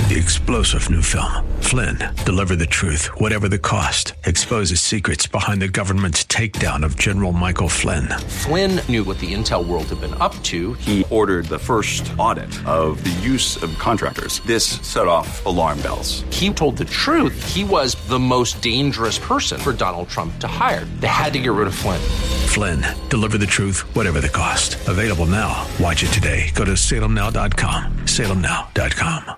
The explosive new film, Flynn, deliver the truth, whatever the cost, exposes secrets behind the government's takedown of General Michael Flynn. Flynn knew what the intel world had been up to. He ordered the first audit of the use of contractors. This set off alarm bells. He told the truth. He was the most dangerous person for Donald Trump to hire. They had to get rid of Flynn. Flynn, deliver the truth, whatever the cost. Available now. Watch it today. Go to salemnow.com. salemnow.com.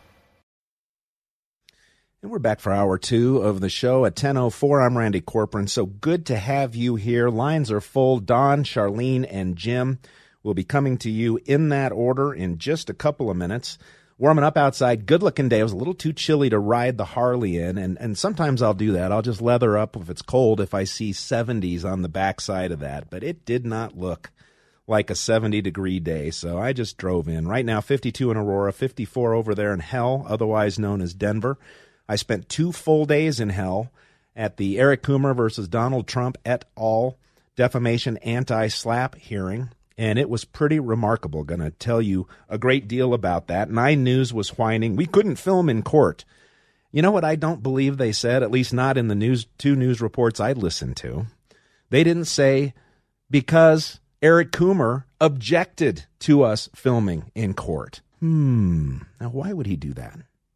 And we're back for hour 2 of the show at 10:04. I'm Randy Corcoran. So good to have you here. Lines are full. Don, Charlene, and Jim will be coming to you in that order in just a couple of minutes. Warming up outside. Good-looking day. It was a little too chilly to ride the Harley in, and sometimes I'll do that. I'll just leather up if it's cold if I see 70s on the backside of that. But it did not look like a 70-degree day, so I just drove in. Right now, 52 in Aurora, 54 over there in Hell, otherwise known as Denver. I spent 2 full days in Hell at the Eric Coomer versus Donald Trump et al. Defamation anti-SLAPP hearing, and it was pretty remarkable. Going to tell you a great deal about that. 9 News was whining. We couldn't film in court. You know what I don't believe they said, at least not in the 2 news reports I listened to? They didn't say because Eric Coomer objected to us filming in court. Now, why would he do that?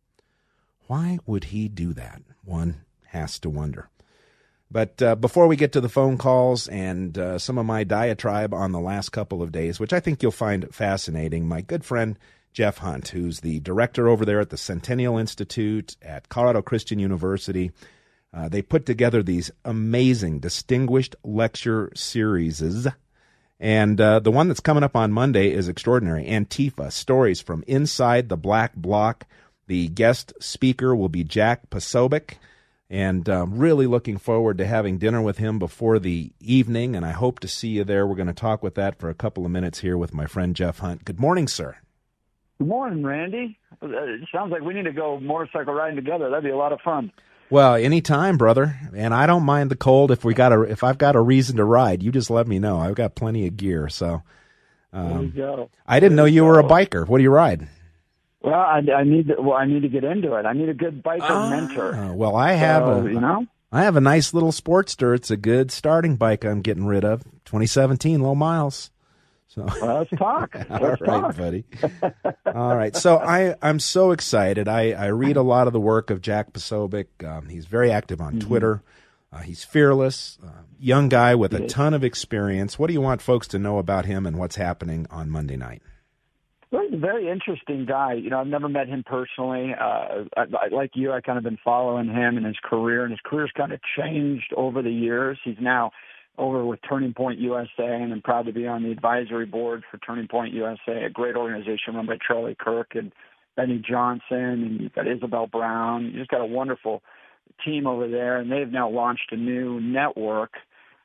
Why would he do that? One has to wonder. But before we get to the phone calls and some of my diatribe on the last couple of days, which I think you'll find fascinating, my good friend Jeff Hunt, who's the director over there at the Centennial Institute at Colorado Christian University, they put together these amazing, distinguished lecture series. And the one that's coming up on Monday is extraordinary. Antifa, Stories from Inside the Black Bloc. The guest speaker will be Jack Posobiec, and really looking forward to having dinner with him before the evening, and I hope to see you there. We're going to talk with that for a couple of minutes here with my friend Jeff Hunt. Good morning, sir. Good morning, Randy. It sounds like we need to go motorcycle riding together. That'd be a lot of fun. Well, anytime, brother, and I don't mind the cold. If I've got a reason to ride, you just let me know. I've got plenty of gear, so there you go. I didn't know you were a biker. What do you ride? Well, I need to get into it. I need a good biker mentor. Well, I have a nice little Sportster. It's a good starting bike I'm getting rid of. 2017, low miles. So well, let's talk. All right, buddy. All right. So I'm so excited. I read a lot of the work of Jack Posobiec. He's very active on Twitter. He's fearless, young guy with a ton of experience. What do you want folks to know about him and what's happening on Monday night? Well, he's a very interesting guy. You know, I've never met him personally. Like you, I kind of been following him and his career, and his career's kind of changed over the years. He's now over with Turning Point USA, and I'm proud to be on the advisory board for Turning Point USA, a great organization run by Charlie Kirk and Benny Johnson, and you've got Isabel Brown. You just got a wonderful team over there, and they've now launched a new network.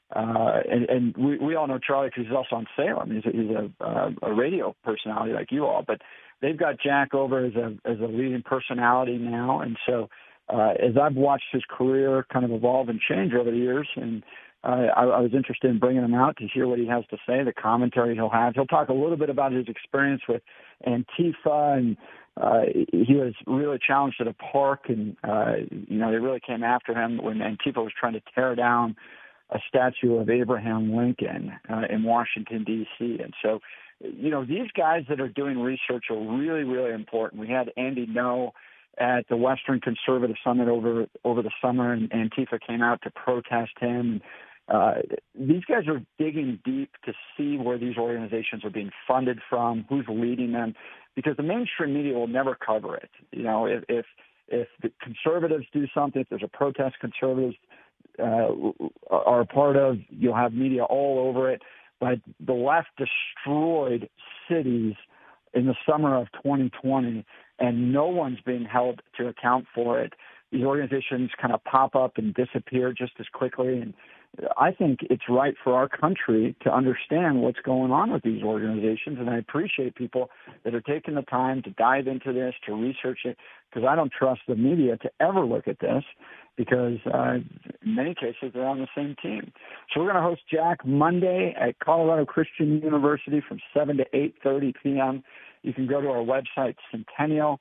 And we all know Charlie because he's also on Salem. He's a radio personality like you all, but they've got Jack over as a leading personality now. And so as I've watched his career kind of evolve and change over the years, and I was interested in bringing him out to hear what he has to say, the commentary he'll have. He'll talk a little bit about his experience with Antifa, and he was really challenged at a park, and they really came after him when Antifa was trying to tear down a statue of Abraham Lincoln in Washington, D.C. And so, these guys that are doing research are really, really important. We had Andy Ngo at the Western Conservative Summit over the summer, and Antifa came out to protest him. These guys are digging deep to see where these organizations are being funded from, who's leading them, because the mainstream media will never cover it. If the conservatives do something, if there's a protest conservatives are a part of, you'll have media all over it. But the left destroyed cities in the summer of 2020, and no one's being held to account for it. These organizations kind of pop up and disappear just as quickly. And I think it's right for our country to understand what's going on with these organizations. And I appreciate people that are taking the time to dive into this, to research it, because I don't trust the media to ever look at this, because in many cases they're on the same team. So we're going to host Jack Monday at Colorado Christian University from 7 to 8:30 p.m. You can go to our website, Centennial,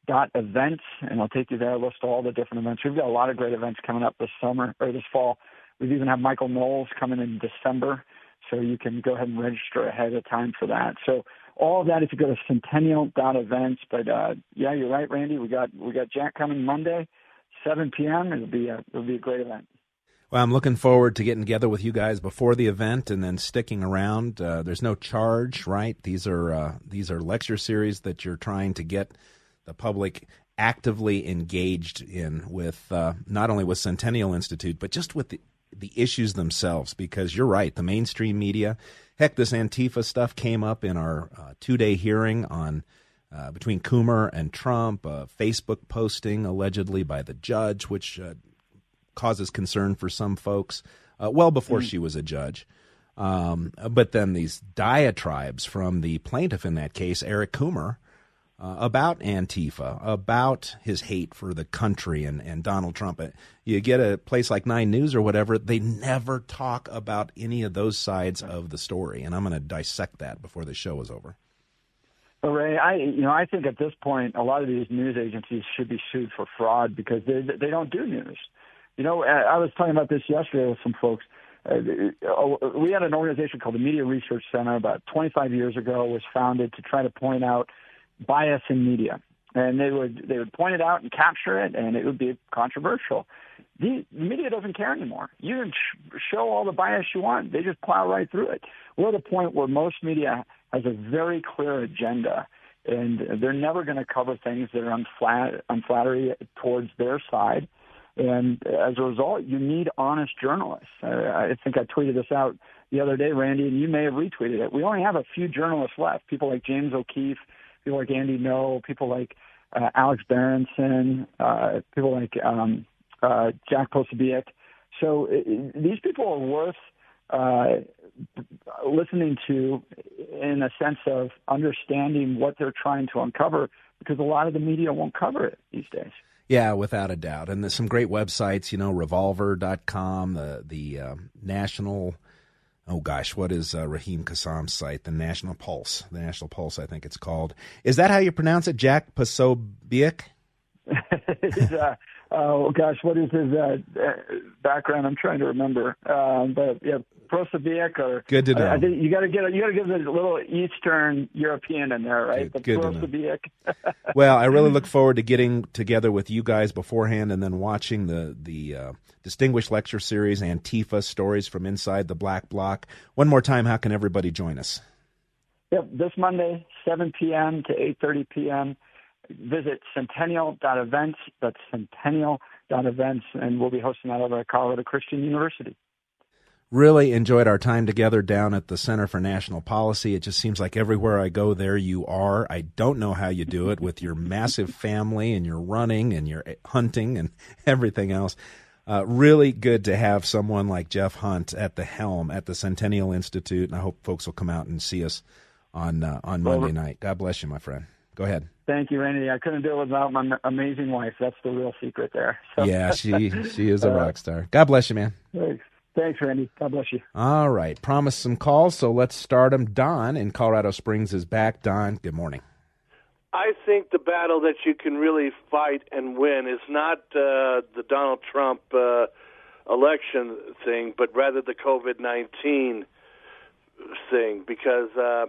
Events, and I'll take you there, list all the different events. We've got a lot of great events coming up this summer or this fall. We've even have Michael Knowles coming in December, so you can go ahead and register ahead of time for that. So all of that if you go to centennial.events. But yeah, you're right, Randy. We got Jack coming Monday, 7 p.m. It'll be a great event. Well, I'm looking forward to getting together with you guys before the event and then sticking around. There's no charge, right? These are lecture series that you're trying to get the public actively engaged in with not only with Centennial Institute, but just with the issues themselves, because you're right, the mainstream media, heck, this Antifa stuff came up in our 2-day hearing on between Coomer and Trump, Facebook posting allegedly by the judge, which causes concern for some folks, well before she was a judge. But then these diatribes from the plaintiff in that case, Eric Coomer, about Antifa, about his hate for the country and Donald Trump. You get a place like 9 News or whatever, they never talk about any of those sides of the story. And I'm going to dissect that before the show is over. Well, Ray, I think at this point, a lot of these news agencies should be sued for fraud because they don't do news. You know, I was talking about this yesterday with some folks. We had an organization called the Media Research Center about 25 years ago. It was founded to try to point out bias in media, and they would point it out and capture it, and it would be controversial. The media doesn't care anymore. You can show all the bias you want; they just plow right through it. We're at a point where most media has a very clear agenda, and they're never going to cover things that are unflattering towards their side. And as a result, you need honest journalists. I think I tweeted this out the other day, Randy, and you may have retweeted it. We only have a few journalists left, people like James O'Keefe, people like Andy Ngo, people like Alex Berenson, people like Jack Posobiec. So these people are worth listening to in a sense of understanding what they're trying to uncover, because a lot of the media won't cover it these days. Yeah, without a doubt. And there's some great websites, you know, Revolver.com, the National... Oh, gosh, what is Raheem Kassam's site? The National Pulse. The National Pulse, I think it's called. Is that how you pronounce it, Jack Posobiec? Oh, gosh, what is his background? I'm trying to remember. But, yeah, Posobiec or... Good to know. I think you got to give a little Eastern European in there, right? Good Posobiec. Well, I really look forward to getting together with you guys beforehand and then watching the Distinguished Lecture Series, Antifa, Stories from Inside the Black Bloc. One more time, how can everybody join us? Yep, this Monday, 7 p.m. to 8:30 p.m., visit centennial.events. That's centennial.events, and we'll be hosting that over at Colorado Christian University. Really enjoyed our time together down at the Center for National Policy. It just seems like everywhere I go, there you are. I don't know how you do it with your massive family and your running and your hunting and everything else. Really good to have someone like Jeff Hunt at the helm at the Centennial Institute, and I hope folks will come out and see us on Monday night. God bless you, my friend. Go ahead. Thank you, Randy. I couldn't do it without my amazing wife. That's the real secret there. So. Yeah, she is a rock star. God bless you, man. Thanks, Randy. God bless you. All right. Promised some calls, so let's start them. Don in Colorado Springs is back. Don, good morning. I think the battle that you can really fight and win is not the Donald Trump election thing, but rather the COVID-19 thing, because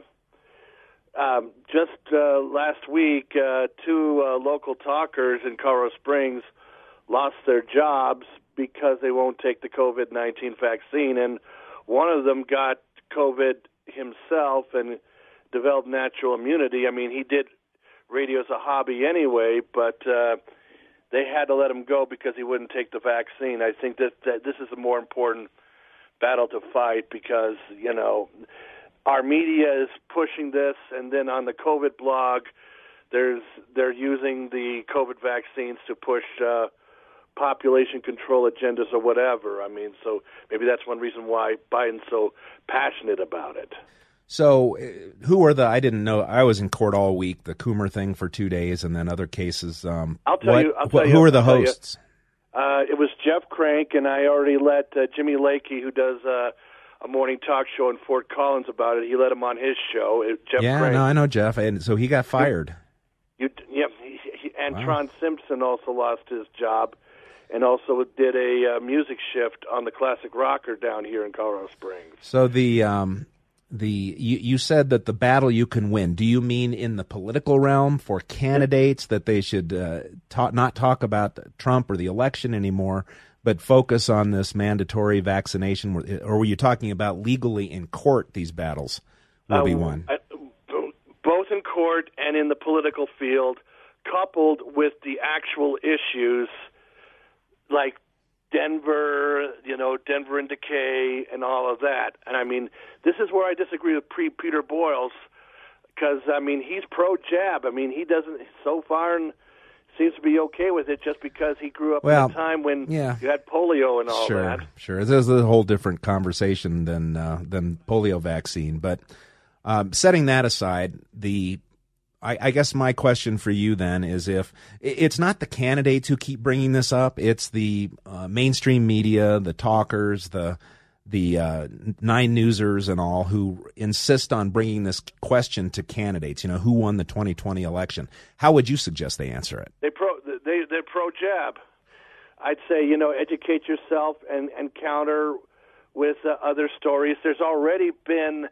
just last week, 2 local talkers in Colorado Springs lost their jobs because they won't take the COVID-19 vaccine, and one of them got COVID himself and developed natural immunity. I mean, he did radio as a hobby anyway, but they had to let him go because he wouldn't take the vaccine. I think that this is a more important battle to fight because, you know, our media is pushing this, and then on the COVID blog, they're using the COVID vaccines to push population control agendas or whatever. I mean, so maybe that's one reason why Biden's so passionate about it. So who are I didn't know, I was in court all week, the Coomer thing for 2 days, and then other cases. I'll tell you. Who are the hosts? It was Jeff Crank, and I already let Jimmy Lakey, who does a morning talk show in Fort Collins about it, he let him on his show. Jeff Crank. No, I know Jeff, and so he got fired. and Tron Simpson also lost his job, and also did a music shift on the classic rocker down here in Colorado Springs. So you said that the battle you can win. Do you mean in the political realm for candidates that they should not talk about Trump or the election anymore, but focus on this mandatory vaccination? Or were you talking about legally in court these battles will be won? Both in court and in the political field, coupled with the actual issues like Denver in decay and all of that. And I mean, this is where I disagree with Peter Boyles, because I mean, he's pro-jab. I mean, he doesn't so far and seems to be okay with it just because he grew up in a time when you had polio and all that. Sure. There's a whole different conversation than polio vaccine. But setting that aside, I guess my question for you then is, if it's not the candidates who keep bringing this up, it's the mainstream media, the talkers, the Nine Newsers and all, who insist on bringing this question to candidates, who won the 2020 election. How would you suggest they answer it? They're pro-jab. I'd say, educate yourself and counter with other stories. There's already been...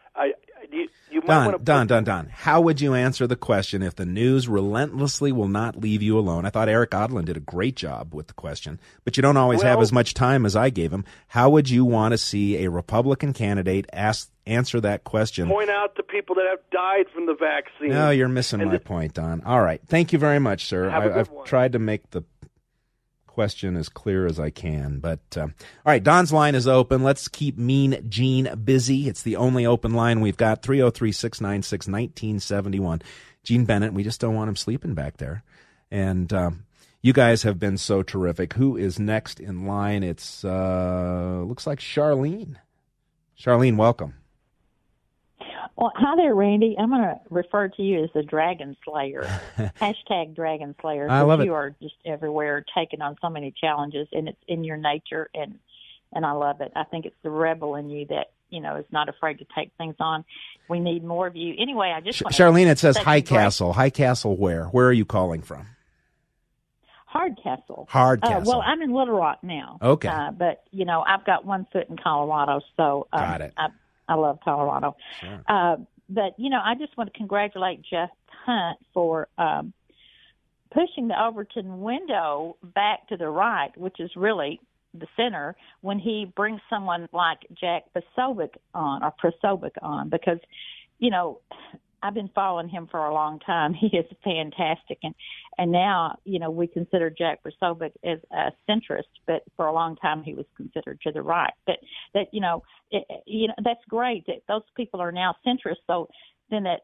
Don, how would you answer the question if the news relentlessly will not leave you alone? I thought Eric Odlin did a great job with the question, but you don't always have as much time as I gave him. How would you want to see a Republican candidate answer that question? Point out the people that have died from the vaccine. No, you're missing my point, Don. All right. Thank you very much, sir. I've tried to make the question as clear as I can. But all right, Don's line is open. Let's keep Mean Gene busy. It's the only open line we've got, 303-696-1971. Gene Bennett, we just don't want him sleeping back there. And you guys have been so terrific. Who is next in line? It's looks like Charlene. Charlene, welcome. Well, hi there, Randy. I'm going to refer to you as the Dragon Slayer. Hashtag Dragon Slayer. I love it. You are just everywhere, taking on so many challenges, and it's in your nature, and I love it. I think it's the rebel in you that, is not afraid to take things on. We need more of you. Anyway, I just want to... Charlene, it says High Castle. High Castle where? Where are you calling from? Hardcastle. Hardcastle. Well, I'm in Little Rock now. Okay. But, I've got one foot in Colorado, so... Got it. I love Colorado. Sure. But, I just want to congratulate Jeff Hunt for pushing the Overton window back to the right, which is really the center, when he brings someone like Jack Posobiec on, because, I've been following him for a long time. He is fantastic. And now, we consider Jack Posobiec as a centrist, but for a long time he was considered to the right. But that, that's great that those people are now centrist. So then that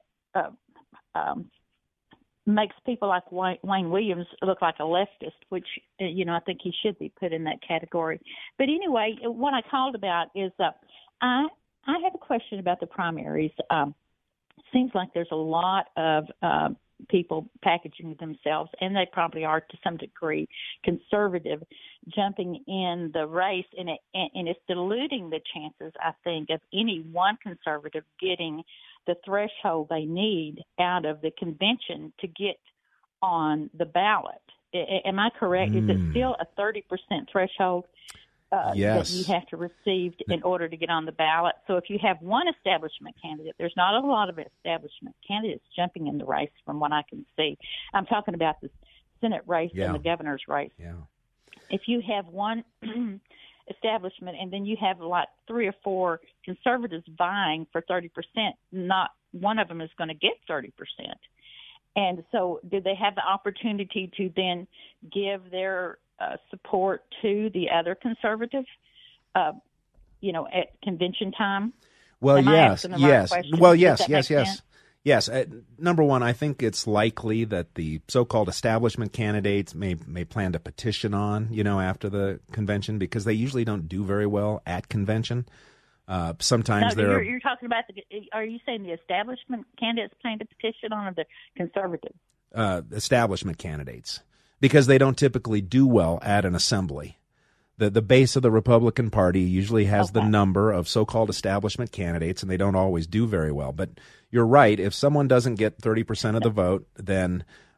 makes people like Wayne Williams look like a leftist, which, I think he should be put in that category. But anyway, what I called about is I have a question about the primaries. Seems like there's a lot of people packaging themselves, and they probably are to some degree, conservative, jumping in the race, and it's diluting the chances, I think, of any one conservative getting the threshold they need out of the convention to get on the ballot. Am I correct? Is it still a 30% threshold? Yes. That you have to receive in order to get on the ballot. So if you have one establishment candidate, there's not a lot of establishment candidates jumping in the race from what I can see. I'm talking about the Senate race and the governor's race. Yeah. If you have one establishment and then you have like 3 or 4 conservatives vying for 30%, not one of them is going to get 30%. And so do they have the opportunity to then give their support to the other conservative, at convention time? Well, yes. Well, yes. Number one, I think it's likely that the so-called establishment candidates may plan to petition on, after the convention, because they usually don't do very well at convention. Sometimes you're talking about are you saying the establishment candidates plan to petition on, or the conservative? Establishment candidates, because they don't typically do well at an assembly. The base of the Republican Party usually has the number of so-called establishment candidates, and they don't always do very well. But you're right. If someone doesn't get 30% of the vote, then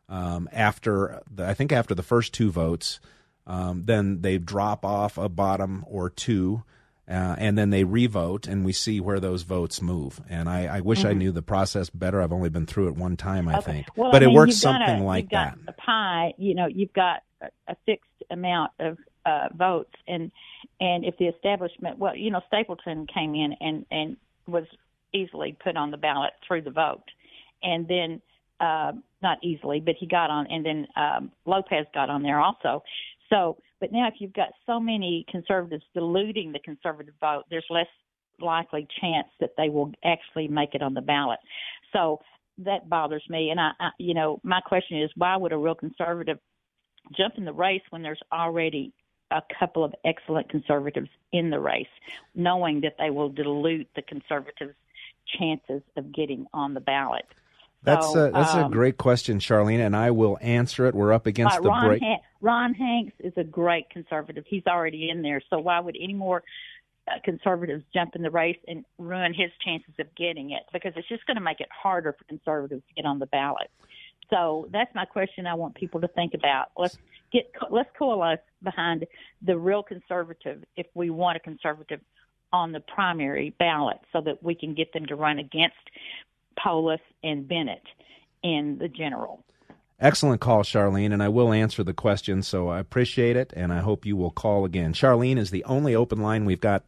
after the first two votes. Then they drop off a bottom or two, and then they revote, and we see where those votes move. And I wish I knew the process better. I've only been through it one time, I think. Well, but it works something like that. You've got a pie, you've got a fixed amount of votes, and if the establishment, Stapleton came in and was easily put on the ballot through the vote, and then not easily, but he got on, and then Lopez got on there also. So, but now if you've got so many conservatives diluting the conservative vote, there's less likely chance that they will actually make it on the ballot. So that bothers me. And my question is, why would a real conservative jump in the race when there's already a couple of excellent conservatives in the race, knowing that they will dilute the conservatives' chances of getting on the ballot? That's a great question, Charlene, and I will answer it. We're up against the break. Ron Hanks is a great conservative. He's already in there. So why would any more conservatives jump in the race and ruin his chances of getting it? Because it's just going to make it harder for conservatives to get on the ballot. So that's my question I want people to think about. Let's coalesce behind the real conservative if we want a conservative on the primary ballot so that we can get them to run against Polis and Bennett in the general. Excellent call, Charlene, and I will answer the question, so I appreciate it, and I hope you will call again. Charlene is the only open line we've got,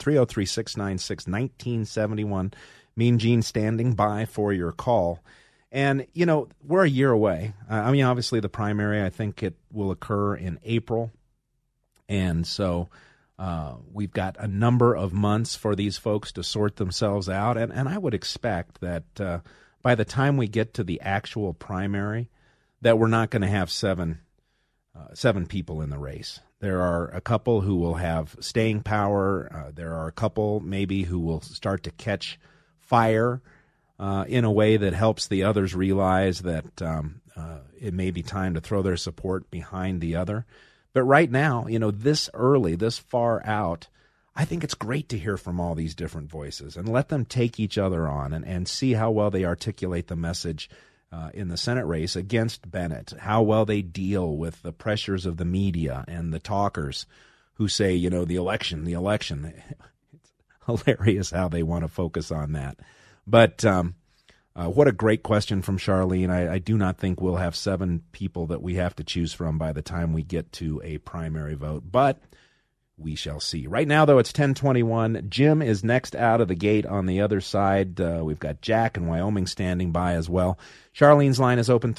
303-696-1971. Mean Gene standing by for your call. And, we're a year away. Obviously the primary, I think it will occur in April, and so we've got a number of months for these folks to sort themselves out, and I would expect that by the time we get to the actual primary, that we're not going to have seven people in the race. There are a couple who will have staying power. There are a couple maybe who will start to catch fire in a way that helps the others realize that it may be time to throw their support behind the other. But right now, this early, this far out, I think it's great to hear from all these different voices and let them take each other on and see how well they articulate the message in the Senate race against Bennett, how well they deal with the pressures of the media and the talkers who say, the election. It's hilarious how they want to focus on that. But what a great question from Charlene. I do not think we'll have 7 people that we have to choose from by the time we get to a primary vote, but we shall see. Right now, though, it's 10:21. Jim is next out of the gate on the other side. We've got Jack in Wyoming standing by as well. Charlene's line is open,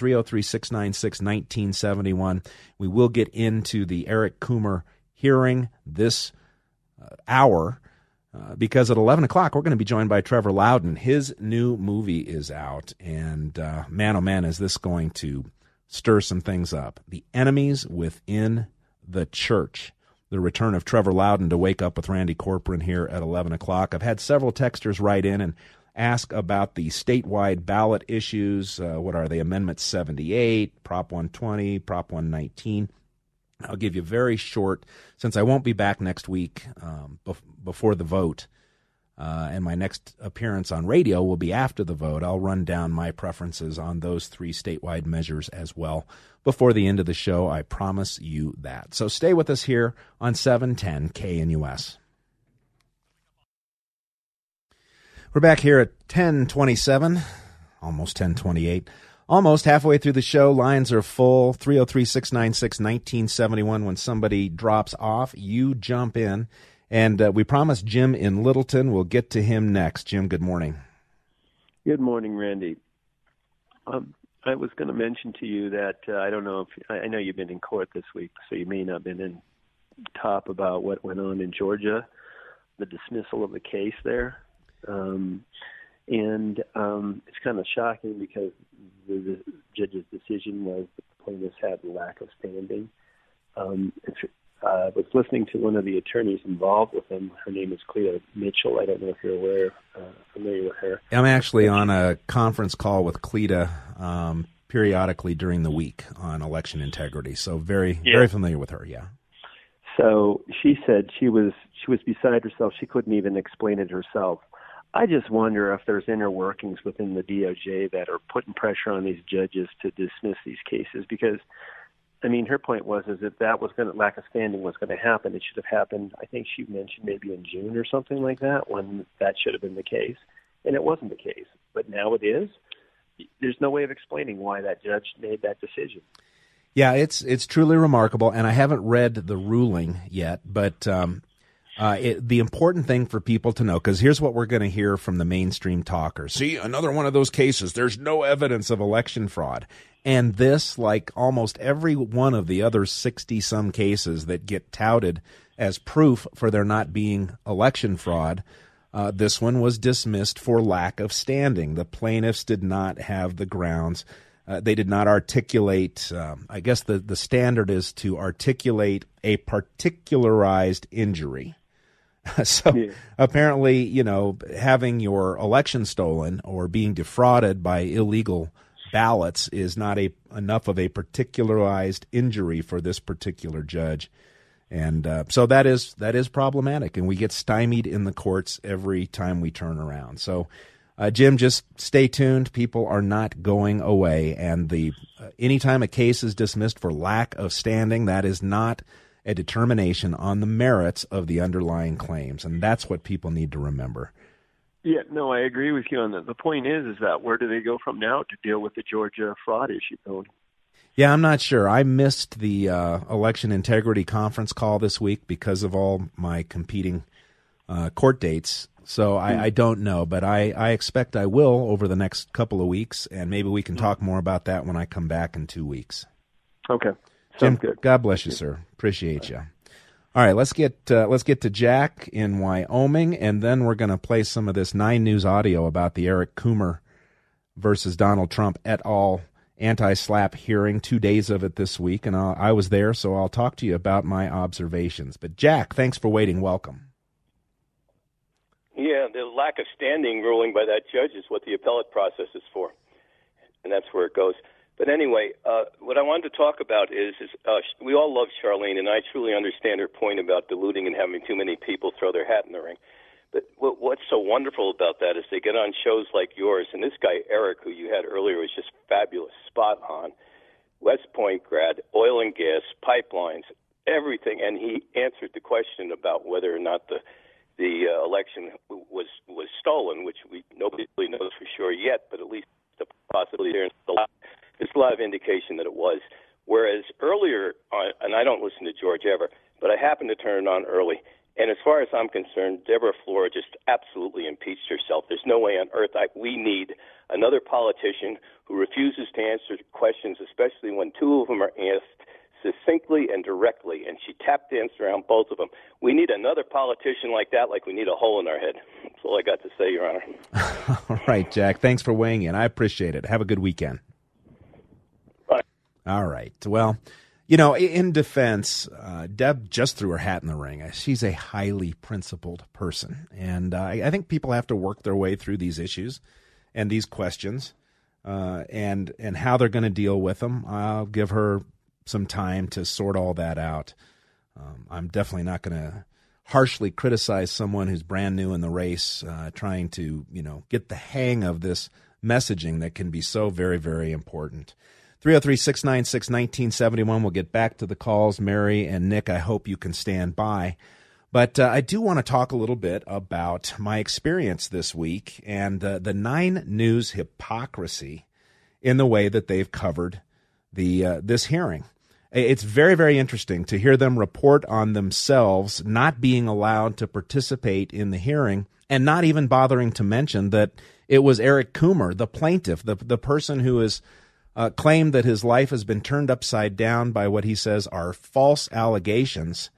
303-696-1971. We will get into the Eric Coomer hearing this hour because at 11 o'clock, we're going to be joined by Trevor Loudon. His new movie is out, and man, oh man, is this going to stir some things up. The Enemies Within the Church. The return of Trevor Loudon to Wake Up with Randy Corcoran here at 11 o'clock. I've had several texters write in and ask about the statewide ballot issues. What are they? Amendment 78, Prop 120, Prop 119. I'll give you very short, since I won't be back next week before the vote, and my next appearance on radio will be after the vote. I'll run down my preferences on those 3 statewide measures as well before the end of the show. I promise you that. So stay with us here on 710 KNUS. We're back here at 10:27, almost 10:28. Almost halfway through the show. Lines are full. 303-696-1971. When somebody drops off, you jump in. And we promised Jim in Littleton. We'll get to him next. Jim, good morning. Good morning, Randy. I was going to mention to you that I don't know if I know you've been in court this week, so you may not have been in top about what went on in Georgia, the dismissal of the case there. And it's kind of shocking because the judge's decision was the plaintiffs had lack of standing. I was listening to one of the attorneys involved with them. Her name is Cleta Mitchell. I don't know if you're familiar with her. I'm actually on a conference call with Cleta periodically during the week on election integrity, so very familiar with her, yeah. So she said she was beside herself. She couldn't even explain it herself. I just wonder if there's inner workings within the DOJ that are putting pressure on these judges to dismiss these cases because, I mean, her point was is that was going to, lack of standing was going to happen. It should have happened, I think she mentioned maybe in June or something like that, when that should have been the case. And it wasn't the case. But now it is. There's no way of explaining why that judge made that decision. Yeah, it's truly remarkable, and I haven't read the ruling yet, but the important thing for people to know, because here's what we're going to hear from the mainstream talkers. See, another one of those cases, there's no evidence of election fraud. And this, like almost every one of the other 60-some cases that get touted as proof for there not being election fraud, this one was dismissed for lack of standing. The plaintiffs did not have the grounds. They did not articulate, I guess the standard is to articulate a particularized injury. So apparently, you know, having your election stolen or being defrauded by illegal ballots is not enough of a particularized injury for this particular judge. And so that is problematic, and we get stymied in the courts every time we turn around. So, Jim, just stay tuned. People are not going away, and anytime a case is dismissed for lack of standing, that is not a determination on the merits of the underlying claims, and that's what people need to remember. Yeah, no, I agree with you on that. The point is that where do they go from now to deal with the Georgia fraud issue, Tony? Yeah, I'm not sure. I missed the election integrity conference call this week because of all my competing court dates. So I don't know, but I expect I will over the next couple of weeks, and maybe we can talk more about that when I come back in 2 weeks. Okay. Jim, good. God bless you, sir. Appreciate you. All right, let's get to Jack in Wyoming, and then we're going to play some of this 9 News audio about the Eric Coomer versus Donald Trump et al. Anti-SLAPP hearing, 2 days of it this week, and I was there, so I'll talk to you about my observations. But Jack, thanks for waiting. Welcome. Yeah, the lack of standing ruling by that judge is what the appellate process is for, and that's where it goes. But anyway, what I wanted to talk about is we all love Charlene, and I truly understand her point about diluting and having too many people throw their hat in the ring. But what's so wonderful about that is they get on shows like yours, and this guy, Eric, who you had earlier, was just fabulous, spot on. West Point grad, oil and gas, pipelines, everything, and he answered the question about whether or not the election was stolen, which nobody really knows for sure yet, but at least the possibility there. There's a lot of indication that it was. Whereas earlier, and I don't listen to George ever, but I happened to turn it on early. And as far as I'm concerned, Deborah Flora just absolutely impeached herself. There's no way on earth we need another politician who refuses to answer questions, especially when 2 of them are asked succinctly and directly, and she tap danced around both of them. We need another politician like that, like we need a hole in our head. That's all I got to say, Your Honor. All right, Jack. Thanks for weighing in. I appreciate it. Have a good weekend. Bye. All right. Well, you know, in defense, Deb just threw her hat in the ring. She's a highly principled person, and I think people have to work their way through these issues and these questions and how they're going to deal with them. I'll give her some time to sort all that out. I'm definitely not going to harshly criticize someone who's brand new in the race, trying to, get the hang of this messaging that can be so very, very important. 303-696-1971. We'll get back to the calls. Mary and Nick, I hope you can stand by. But I do want to talk a little bit about my experience this week and the 9 News hypocrisy in the way that they've covered this hearing. It's very, very interesting to hear them report on themselves not being allowed to participate in the hearing and not even bothering to mention that it was Eric Coomer, the plaintiff, the person who is claimed that his life has been turned upside down by what he says are false allegations.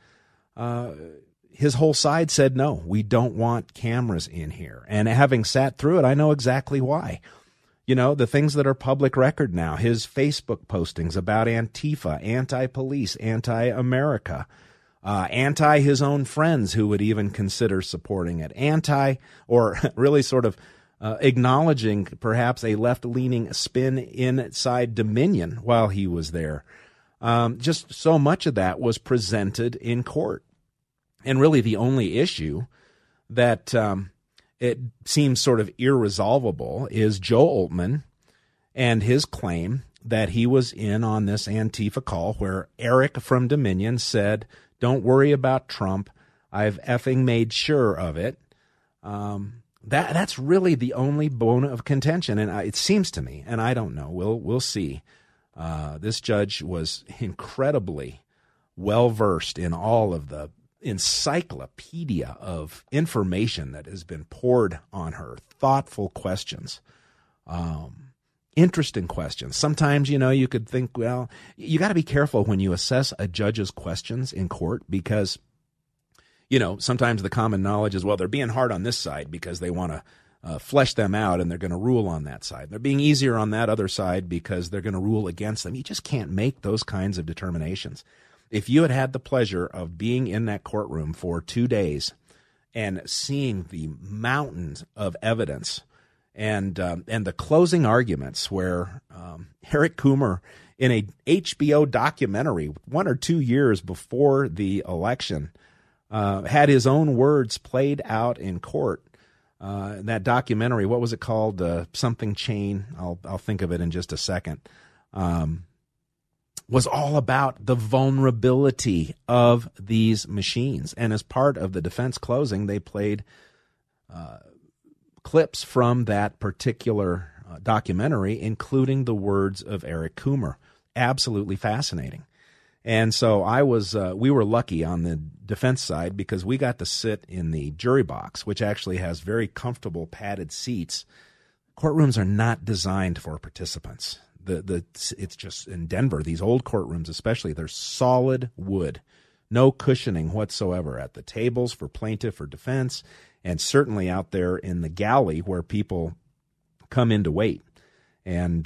His whole side said, no, we don't want cameras in here. And having sat through it, I know exactly why. The things that are public record now, his Facebook postings about Antifa, anti-police, anti-America, anti his own friends who would even consider supporting it, or really sort of acknowledging perhaps a left-leaning spin inside Dominion while he was there. Just so much of that was presented in court. And really the only issue that it seems sort of irresolvable is Joe Oltmann and his claim that he was in on this Antifa call where Eric from Dominion said, "Don't worry about Trump. I've effing made sure of it." That's really the only bone of contention, and it seems to me, and I don't know. We'll see. This judge was incredibly well versed in all of the encyclopedia of information that has been poured on her. Thoughtful questions. Interesting questions. Sometimes, you could think, well, you got to be careful when you assess a judge's questions in court because, sometimes the common knowledge is, well, they're being hard on this side because they want to flesh them out and they're going to rule on that side. They're being easier on that other side because they're going to rule against them. You just can't make those kinds of determinations. If you had the pleasure of being in that courtroom for 2 days and seeing the mountains of evidence and the closing arguments where Eric Coomer, in a HBO documentary 1 or 2 years before the election, had his own words played out in court. That documentary, what was it called? Something Chain. I'll think of it in just a second. Was all about the vulnerability of these machines. And as part of the defense closing, they played clips from that particular documentary, including the words of Eric Coomer. Absolutely fascinating. And so we were lucky on the defense side because we got to sit in the jury box, which actually has very comfortable padded seats. Courtrooms are not designed for participants. It's just in Denver, these old courtrooms especially, they're solid wood, no cushioning whatsoever at the tables for plaintiff or defense, and certainly out there in the galley where people come in to wait. And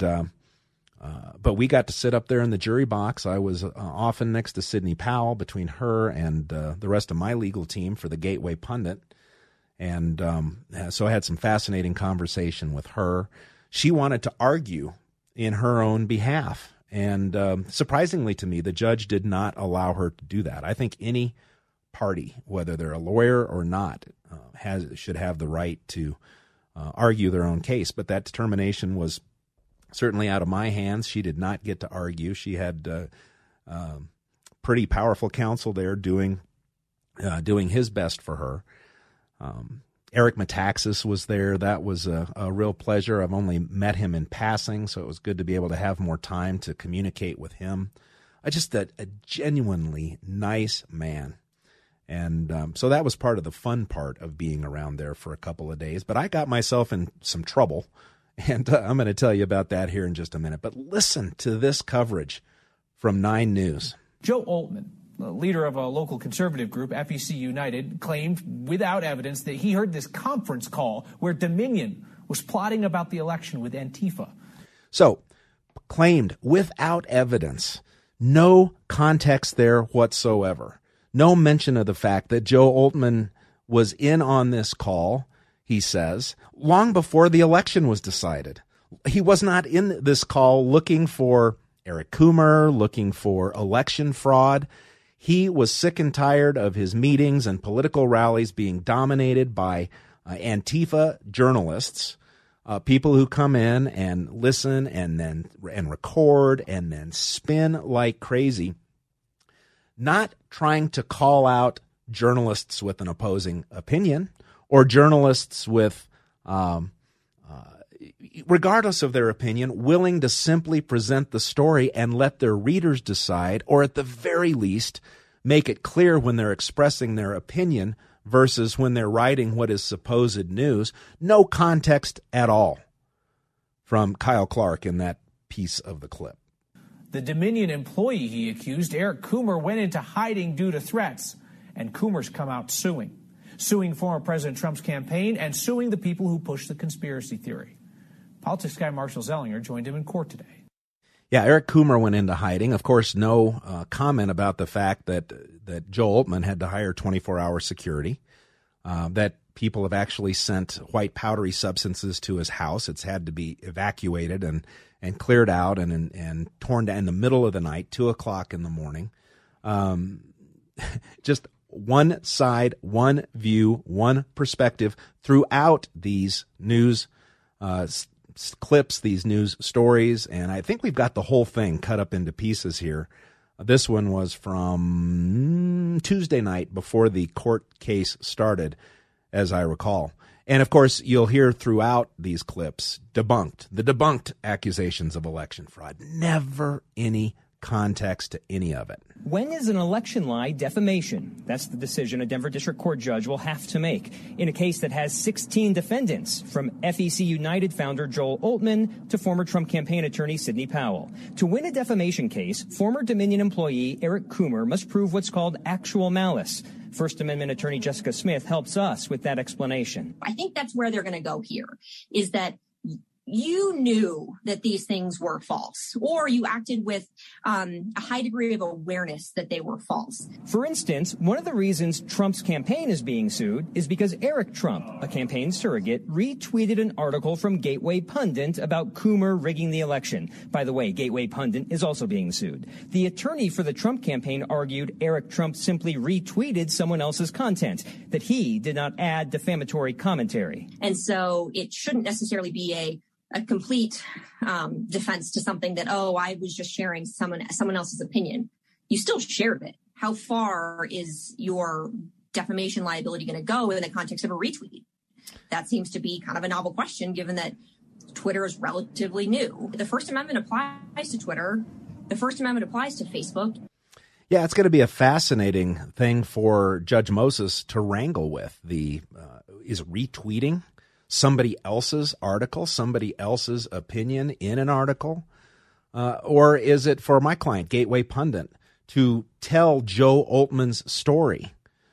but we got to sit up there in the jury box. I was often next to Sidney Powell, between her and the rest of my legal team for the Gateway Pundit. And so I had some fascinating conversation with her. She wanted to argue in her own behalf. And surprisingly to me, the judge did not allow her to do that. I think any party, whether they're a lawyer or not, should have the right to argue their own case. But that determination was certainly out of my hands. She did not get to argue. She had pretty powerful counsel there doing his best for her. Eric Metaxas was there. That was a real pleasure. I've only met him in passing, so it was good to be able to have more time to communicate with him. Just a genuinely nice man. And so that was part of the fun part of being around there for a couple of days. But I got myself in some trouble, and I'm going to tell you about that here in just a minute. But listen to this coverage from 9 News. Joe Oltmann, the leader of a local conservative group, FEC United, claimed without evidence that he heard this conference call where Dominion was plotting about the election with Antifa. So, claimed without evidence, no context there whatsoever. No mention of the fact that Joe Oltmann was in on this call, he says, long before the election was decided. He was not in this call looking for Eric Coomer, looking for election fraud. He was sick and tired of his meetings and political rallies being dominated by Antifa journalists, people who come in and listen and record and then spin like crazy, not trying to call out journalists with an opposing opinion or journalists with, regardless of their opinion, willing to simply present the story and let their readers decide, or at the very least, make it clear when they're expressing their opinion versus when they're writing what is supposed news. No context at all from Kyle Clark in that piece of the clip. The Dominion employee he accused, Eric Coomer, went into hiding due to threats, and Coomer's come out suing former President Trump's campaign and suing the people who pushed the conspiracy theory. Politics guy Marshall Zellinger joined him in court today. Yeah, Eric Coomer went into hiding. Of course, no comment about the fact that Joe Oltmann had to hire 24-hour security, that people have actually sent white powdery substances to his house. It's had to be evacuated and cleared out and torn down in the middle of the night, 2 o'clock in the morning. Just one side, one view, one perspective throughout these news clips, these news stories, and I think we've got the whole thing cut up into pieces here. This one was from Tuesday night before the court case started, as I recall. And, of course, you'll hear throughout these clips the debunked accusations of election fraud. Never any context to any of it. When is an election lie defamation? That's the decision a Denver District Court judge will have to make in a case that has 16 defendants, from FEC United founder Joel Oltmann to former Trump campaign attorney Sidney Powell. To win a defamation case, former Dominion employee Eric Coomer must prove what's called actual malice. First Amendment attorney Jessica Smith helps us with that explanation. I think that's where they're going to go here, is that you knew that these things were false, or you acted with a high degree of awareness that they were false. For instance, one of the reasons Trump's campaign is being sued is because Eric Trump, a campaign surrogate, retweeted an article from Gateway Pundit about Coomer rigging the election. By the way, Gateway Pundit is also being sued. The attorney for the Trump campaign argued Eric Trump simply retweeted someone else's content, that he did not add defamatory commentary. And so it shouldn't necessarily be a complete defense to something that, I was just sharing someone else's opinion. You still shared it. How far is your defamation liability going to go in the context of a retweet? That seems to be kind of a novel question, given that Twitter is relatively new. The First Amendment applies to Twitter. The First Amendment applies to Facebook. Yeah, it's going to be a fascinating thing for Judge Moses to wrangle with. Is retweeting somebody else's article, somebody else's opinion in an article? Or is it for my client, Gateway Pundit, to tell Joe Oltmann's story?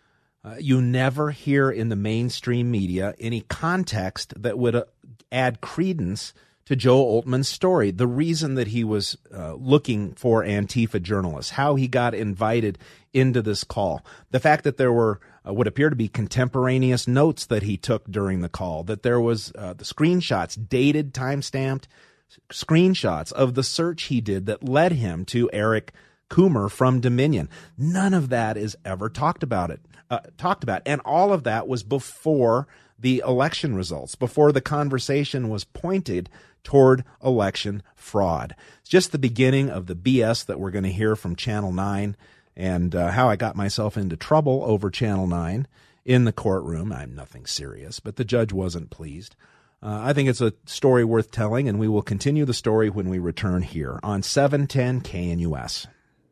You never hear in the mainstream media any context that would add credence to Joe Oltmann's story. The reason that he was looking for Antifa journalists, how he got invited into this call, the fact that there were what appear to be contemporaneous notes that he took during the call, that there was the screenshots, dated, time-stamped screenshots of the search he did that led him to Eric Coomer from Dominion. None of that is ever talked about. And all of that was before the election results, before the conversation was pointed toward election fraud. It's just the beginning of the BS that we're going to hear from Channel 9 and how I got myself into trouble over Channel 9 in the courtroom. I'm nothing serious, but the judge wasn't pleased. I think it's a story worth telling, and we will continue the story when we return here on 710 KNUS.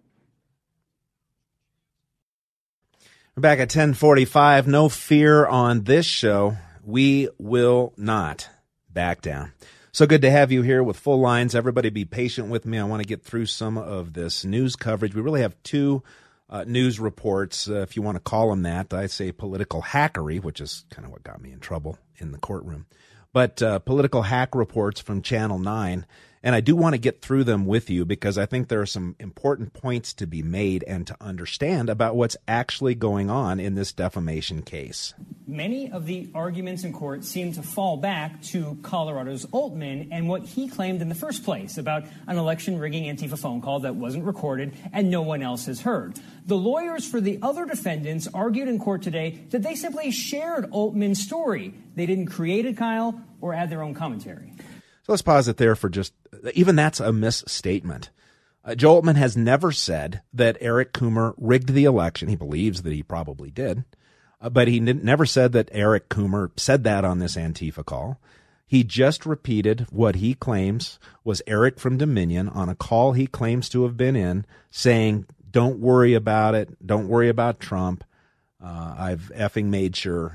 We're back at 10:45. No fear on this show. We will not back down. So good to have you here with full lines. Everybody be patient with me. I want to get through some of this news coverage. We really have two news reports, if you want to call them that. I say political hackery, which is kind of what got me in trouble in the courtroom. But political hack reports from Channel 9. And I do want to get through them with you because I think there are some important points to be made and to understand about what's actually going on in this defamation case. Many of the arguments in court seem to fall back to Colorado's Oltmann and what he claimed in the first place about an election-rigging Antifa phone call that wasn't recorded and no one else has heard. The lawyers for the other defendants argued in court today that they simply shared Oltmann's story. They didn't create it, Kyle, or add their own commentary. So let's pause it there for just, even that's a misstatement. Joe Oltmann has never said that Eric Coomer rigged the election. He believes that he probably did, but he never said that Eric Coomer said that on this Antifa call. He just repeated what he claims was Eric from Dominion on a call he claims to have been in, saying, don't worry about it, don't worry about Trump. I've effing made sure,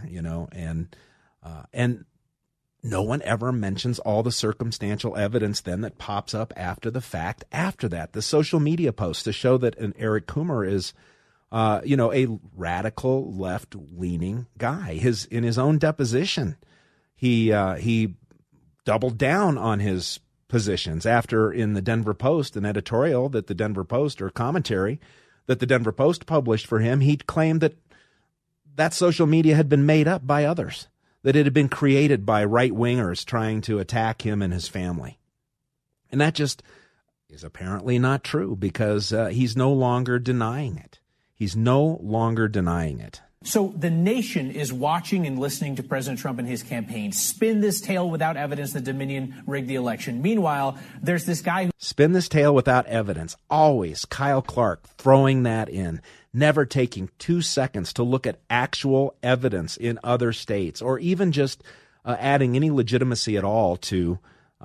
and no one ever mentions all the circumstantial evidence then that pops up after the fact. After that, the social media posts to show that an Eric Coomer is, a radical left-leaning guy. In his own deposition, he doubled down on his positions after in the Denver Post, an editorial that the Denver Post or commentary that the Denver Post published for him. He claimed that social media had been made up by others, that it had been created by right-wingers trying to attack him and his family. And that just is apparently not true because he's no longer denying it. He's no longer denying it. So the nation is watching and listening to President Trump and his campaign spin this tale without evidence that Dominion rigged the election. Meanwhile, there's this guy who... Spin this tale without evidence. Always Kyle Clark throwing that in, never taking 2 seconds to look at actual evidence in other states, or even just adding any legitimacy at all to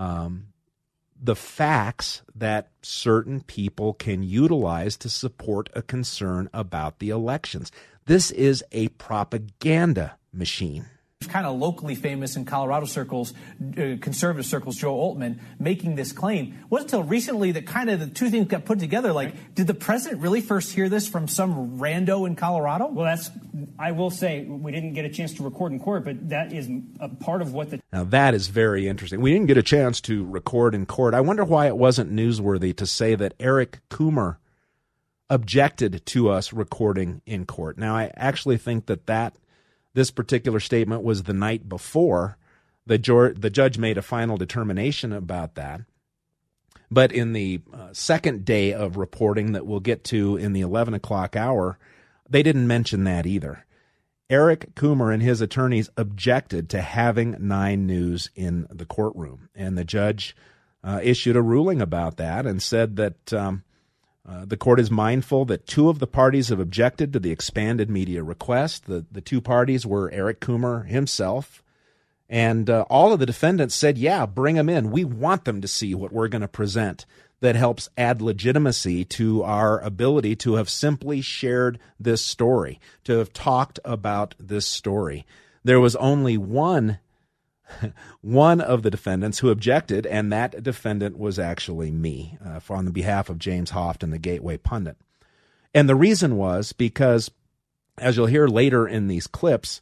the facts that certain people can utilize to support a concern about the elections. This is a propaganda machine. Kind of locally famous in Colorado circles, conservative circles, Joe Oltmann, making this claim. It wasn't until recently that kind of the two things got put together. Like, did the president really first hear this from some rando in Colorado? Well, I will say, we didn't get a chance to record in court, but that is a part of what the... Now, that is very interesting. We didn't get a chance to record in court. I wonder why it wasn't newsworthy to say that Eric Coomer objected to us recording in court. Now, I actually think that this particular statement was the night before the judge made a final determination about that. But in the second day of reporting that we'll get to in the 11 o'clock hour, they didn't mention that either. Eric Coomer and his attorneys objected to having 9 News in the courtroom, and the judge issued a ruling about that and said that the court is mindful that 2 of the parties have objected to the expanded media request. The 2 parties were Eric Coomer himself, and all of the defendants said, yeah, bring them in. We want them to see what we're going to present that helps add legitimacy to our ability to have simply shared this story, to have talked about this story. There was only one of the defendants who objected, and that defendant was actually me, on the behalf of James Hoft and the Gateway Pundit. And the reason was because, as you'll hear later in these clips,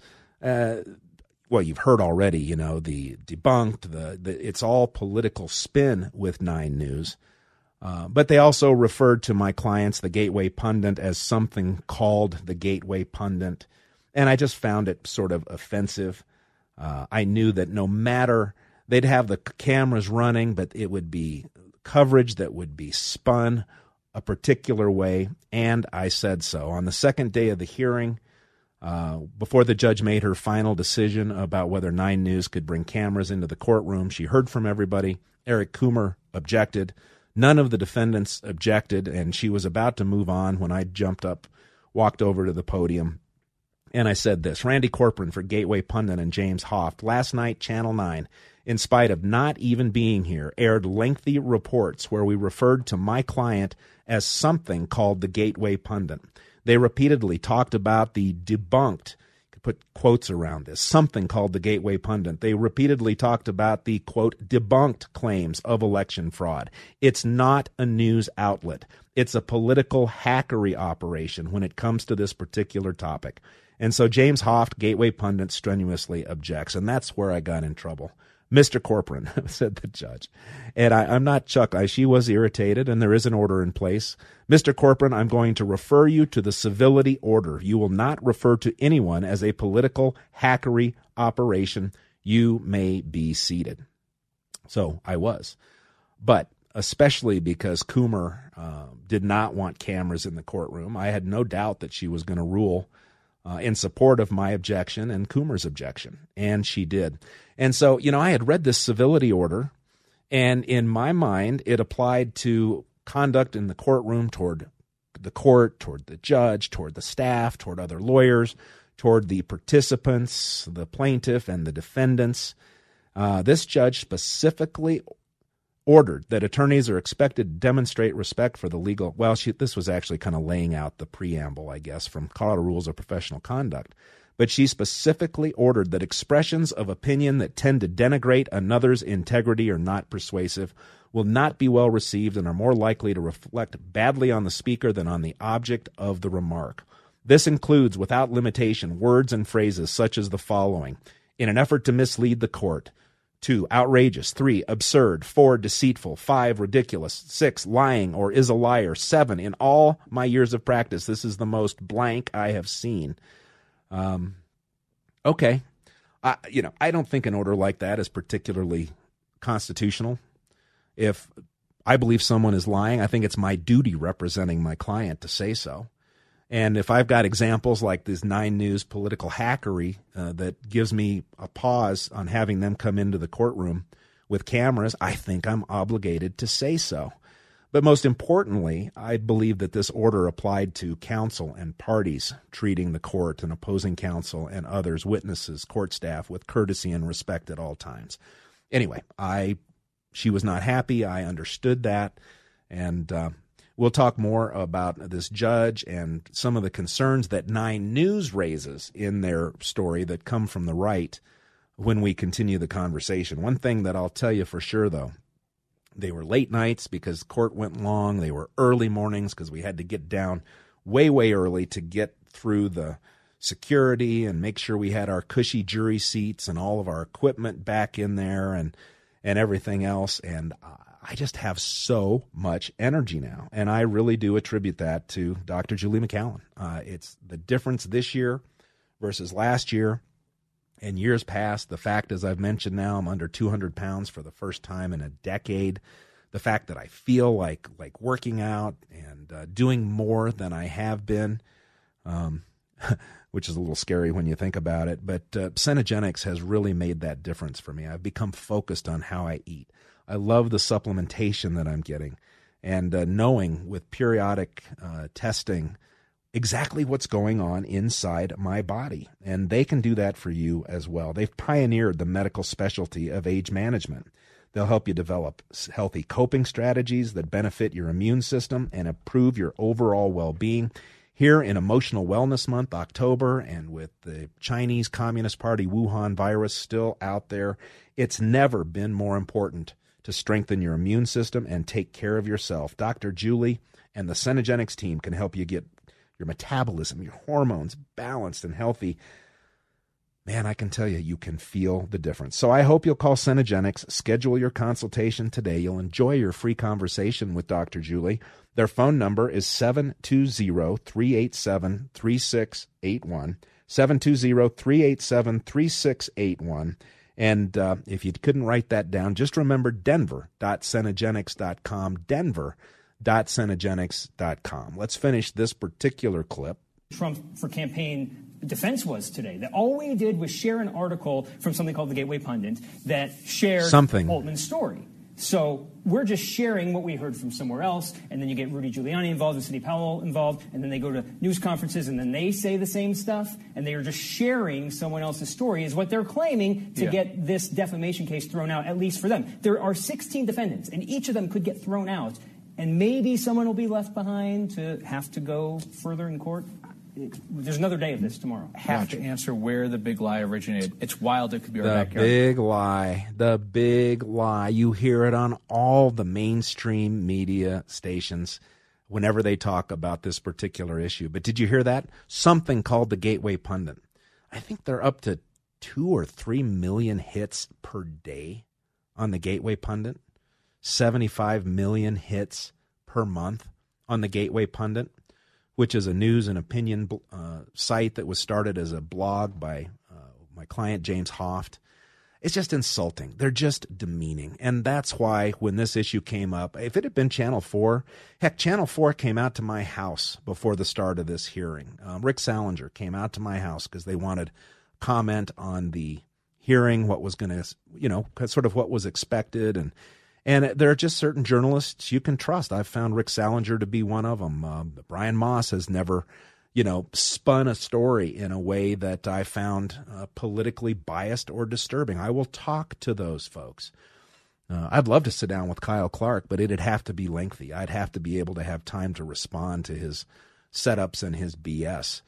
well, you've heard already, the debunked, it's all political spin with 9 News. But they also referred to my clients, the Gateway Pundit, as something called the Gateway Pundit. And I just found it sort of offensive. I knew that no matter, they'd have the cameras running, but it would be coverage that would be spun a particular way, and I said so. On the second day of the hearing, before the judge made her final decision about whether 9 News could bring cameras into the courtroom, she heard from everybody. Eric Coomer objected. None of the defendants objected, and she was about to move on when I jumped up, walked over to the podium, and I said this: Randy Corcoran for Gateway Pundit and James Hoft. Last night, Channel 9, in spite of not even being here, aired lengthy reports where we referred to my client as something called the Gateway Pundit. They repeatedly talked about the debunked, put quotes around this, something called the Gateway Pundit. They repeatedly talked about the, quote, debunked claims of election fraud. It's not a news outlet. It's a political hackery operation when it comes to this particular topic. And so James Hoft, Gateway Pundit, strenuously objects, and that's where I got in trouble. Mr. Corcoran, said the judge. And I'm not Chuck. She was irritated, and there is an order in place. Mr. Corcoran, I'm going to refer you to the civility order. You will not refer to anyone as a political hackery operation. You may be seated. So I was. But especially because Coomer did not want cameras in the courtroom, I had no doubt that she was going to rule in support of my objection and Coomer's objection, and she did. And so, I had read this civility order, and in my mind, it applied to conduct in the courtroom toward the court, toward the judge, toward the staff, toward other lawyers, toward the participants, the plaintiff, and the defendants. This judge specifically ordered that attorneys are expected to demonstrate respect for the legal... Well, this was actually kind of laying out the preamble, I guess, from Colorado Rules of Professional Conduct. But she specifically ordered that expressions of opinion that tend to denigrate another's integrity or not persuasive will not be well received and are more likely to reflect badly on the speaker than on the object of the remark. This includes, without limitation, words and phrases such as the following: in an effort to mislead the court. 2, outrageous. 3, absurd. 4, deceitful. 5, ridiculous. 6, lying or is a liar. 7, in all my years of practice, this is the most blank I have seen. Okay. I don't think an order like that is particularly constitutional. If I believe someone is lying, I think it's my duty representing my client to say so. And if I've got examples like this 9 News political hackery that gives me a pause on having them come into the courtroom with cameras, I think I'm obligated to say so. But most importantly, I believe that this order applied to counsel and parties treating the court and opposing counsel and others, witnesses, court staff, with courtesy and respect at all times. Anyway, she was not happy. I understood that. And we'll talk more about this judge and some of the concerns that 9 News raises in their story that come from the right when we continue the conversation. One thing that I'll tell you for sure, though, they were late nights because court went long. They were early mornings because we had to get down way, way early to get through the security and make sure we had our cushy jury seats and all of our equipment back in there and everything else. And I just have so much energy now, and I really do attribute that to Dr. Julie McCallum. It's the difference this year versus last year and years past. The fact, as I've mentioned now, I'm under 200 pounds for the first time in a decade. The fact that I feel like working out and doing more than I have been, which is a little scary when you think about it. But Cenegenics has really made that difference for me. I've become focused on how I eat. I love the supplementation that I'm getting and knowing with periodic testing exactly what's going on inside my body. And they can do that for you as well. They've pioneered the medical specialty of age management. They'll help you develop healthy coping strategies that benefit your immune system and improve your overall well-being. Here in Emotional Wellness Month, October, and with the Chinese Communist Party Wuhan virus still out there, it's never been more important to strengthen your immune system and take care of yourself. Dr. Julie and the Cenegenics team can help you get your metabolism, your hormones balanced and healthy. Man, I can tell you, you can feel the difference. So I hope you'll call Cenegenics, schedule your consultation today. You'll enjoy your free conversation with Dr. Julie. Their phone number is 720-387-3681, 720-387-3681. And if you couldn't write that down, just remember denver.cenegenics.com, denver.cenegenics.com. Let's finish this particular clip. Trump for campaign defense was today. That all we did was share an article from something called the Gateway Pundit that shared Altman's story. So we're just sharing what we heard from somewhere else, and then you get Rudy Giuliani involved and Sidney Powell involved, and then they go to news conferences, and then they say the same stuff, and they are just sharing someone else's story is what they're claiming to get this defamation case thrown out, at least for them. There are 16 defendants, and each of them could get thrown out, and maybe someone will be left behind to have to go further in court. There's another day of this tomorrow. Have to answer where the big lie originated. It's wild. It could be our backyard. The big lie. You hear it on all the mainstream media stations whenever they talk about this particular issue. But did you hear that? Something called the Gateway Pundit. I think they're up to 2 or 3 million hits per day on the Gateway Pundit. 75 million hits per month on the Gateway Pundit, which is a news and opinion site that was started as a blog by my client, James Hoft. It's just insulting. They're just demeaning. And that's why when this issue came up, if it had been Channel 4, heck, Channel 4 came out to my house before the start of this hearing. Rick Salinger came out to my house because they wanted comment on the hearing, what was going to, sort of what was expected. And there are just certain journalists you can trust. I've found Rick Salinger to be one of them. Brian Moss has never, spun a story in a way that I found politically biased or disturbing. I will talk to those folks. I'd love to sit down with Kyle Clark, but it'd have to be lengthy. I'd have to be able to have time to respond to his setups and his BS.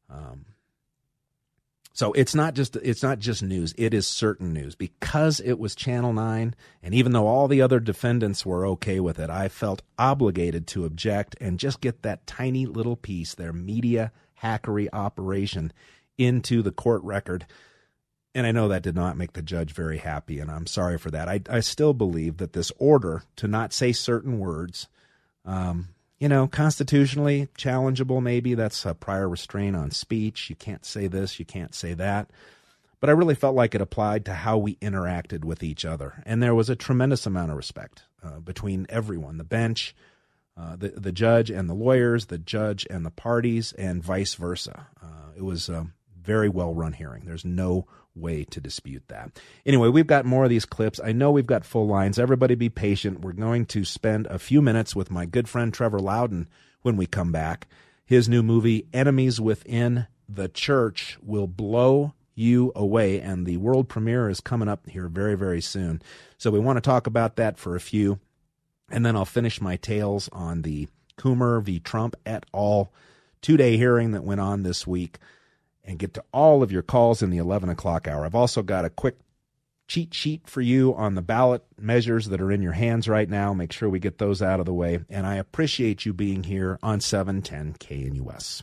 So it's not just news. It is certain news. Because it was Channel 9, and even though all the other defendants were okay with it, I felt obligated to object and just get that tiny little piece, their media hackery operation, into the court record. And I know that did not make the judge very happy, and I'm sorry for that. I still believe that this order to not say certain words, constitutionally challengeable, maybe. That's a prior restraint on speech. You can't say this, you can't say that. But I really felt like it applied to how we interacted with each other. And there was a tremendous amount of respect between everyone, the bench, the judge and the lawyers, the judge and the parties, and vice versa. It was a very well-run hearing. There's no way to dispute that. Anyway, we've got more of these clips. I know we've got full lines. Everybody be patient. We're going to spend a few minutes with my good friend Trevor Loudon when we come back. His new movie, Enemies Within the Church, will blow you away, and the world premiere is coming up here very, very soon. So we want to talk about that for a few, and then I'll finish my tales on the Coomer v. Trump et al. 2-day hearing that went on this week, and get to all of your calls in the 11 o'clock hour. I've also got a quick cheat sheet for you on the ballot measures that are in your hands right now. Make sure we get those out of the way. And I appreciate you being here on 710 KNUS.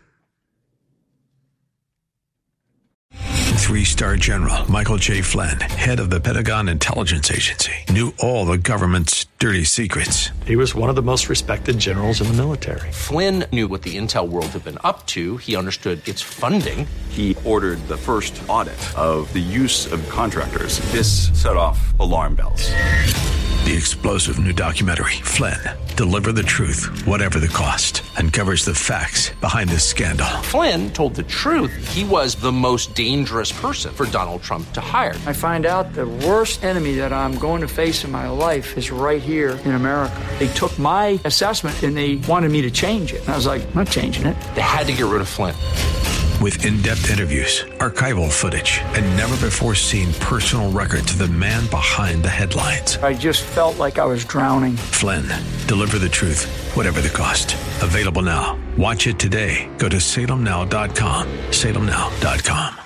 3-star General Michael J. Flynn, head of the Pentagon Intelligence Agency, knew all the government's dirty secrets. He was one of the most respected generals in the military. Flynn knew what the intel world had been up to. He understood its funding. He ordered the first audit of the use of contractors. This set off alarm bells. The explosive new documentary, Flynn, Deliver the Truth, Whatever the Cost, uncovers the facts behind this scandal. Flynn told the truth. He was the most dangerous person for Donald Trump to hire. I find out the worst enemy that I'm going to face in my life is right here in America. They took my assessment and they wanted me to change it. And I was like, I'm not changing it. They had to get rid of Flynn. With in-depth interviews, archival footage, and never-before-seen personal records of the man behind the headlines. I just felt like I was drowning. Flynn, Deliver the Truth, Whatever the Cost. Available now. Watch it today. Go to salemnow.com. salemnow.com.